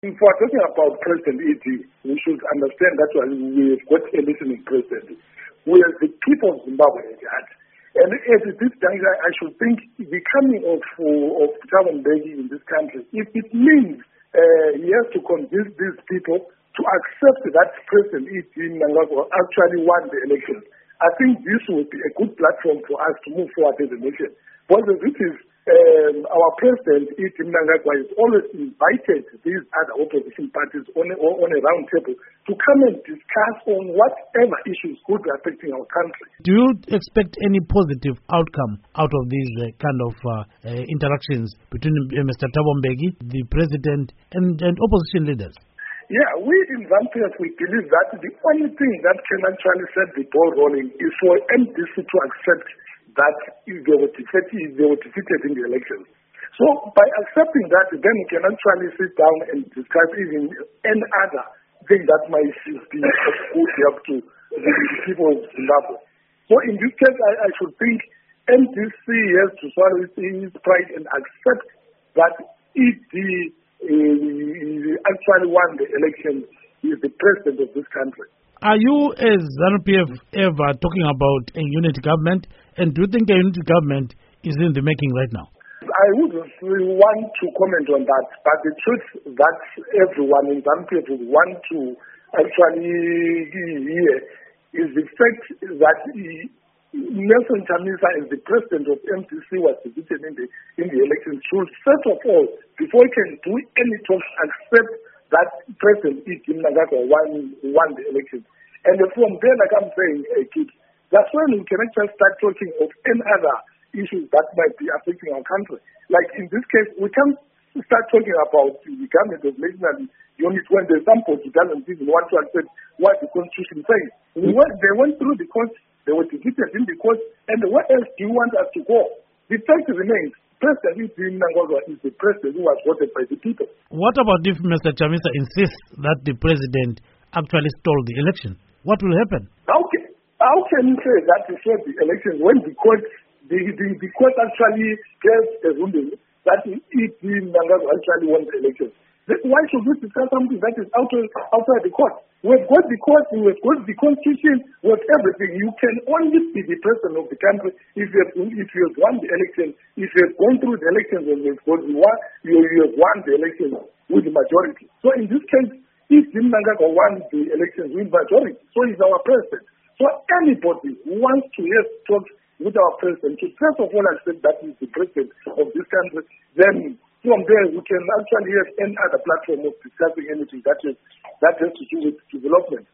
If we're talking about President E.T., we should understand that we have got a listening president. We are the people of Zimbabwe at heart. And at this juncture, I should think the coming of Thabo Mbeki in this country, if it means he has to convince these people to accept that President E.T. Mnangagwa actually won the election, I think this would be a good platform for us to move forward as a nation. Because this is our President E.T. Mnangagwa has always invited these other opposition parties on a round table to come and discuss on whatever issues could be affecting our country. Do you expect any positive outcome out of these kind of interactions between Mr. Thabo Mbeki, the President, and opposition leaders? Yeah, we in ZANU-PF, we believe that the only thing that can actually set the ball rolling is for MDC to accept that if they were defeated in the elections. So by accepting that, then we can actually sit down and discuss even any other thing that might be of good help to the people of Zimbabwe. So in this case, I should think MDC has to swallow its pride and accept that if actually won the election, he is the president of this country. Are you, as ZANU-PF, ever talking about a unity government? And do you think a unity government is in the making right now? I wouldn't really want to comment on that, but the truth that everyone in ZANU-PF would want to actually hear is the fact that Nelson Chamisa, as the president of MDC, was defeated in the election. Should first of all, before he can do any talks, accept that President E.T. Mnangagwa won the election. And from there, like I'm saying, that's when we can actually start talking of any other issues that might be affecting our country. Like in this case, we can't start talking about the government of national unit when there's somebody who doesn't even want to accept what the Constitution says. They went through the court, they were defeated in the court, and where else do you want us to go? The fact remains, President E.T. Mnangagwa is the president who was voted by the people. What about if Mr. Chamisa insists that the president actually stole the election? What will happen? How can you say that he stole the election when the court actually gave a ruling that E.T. Mnangagwa actually won the election? Why should we discuss something that is outside the court? We've got the court, we've got the Constitution, we have everything. You can only be the president of the country if you have won the election, if you have gone through the elections and you have won the election with the majority. So in this case, if Jim Mnangagwa won the elections with majority, so he's our president. So anybody who wants to talk with our president, to first of all accept that he's the president of this country, then from there, we can actually have any other platform of discussing anything that has to do with development.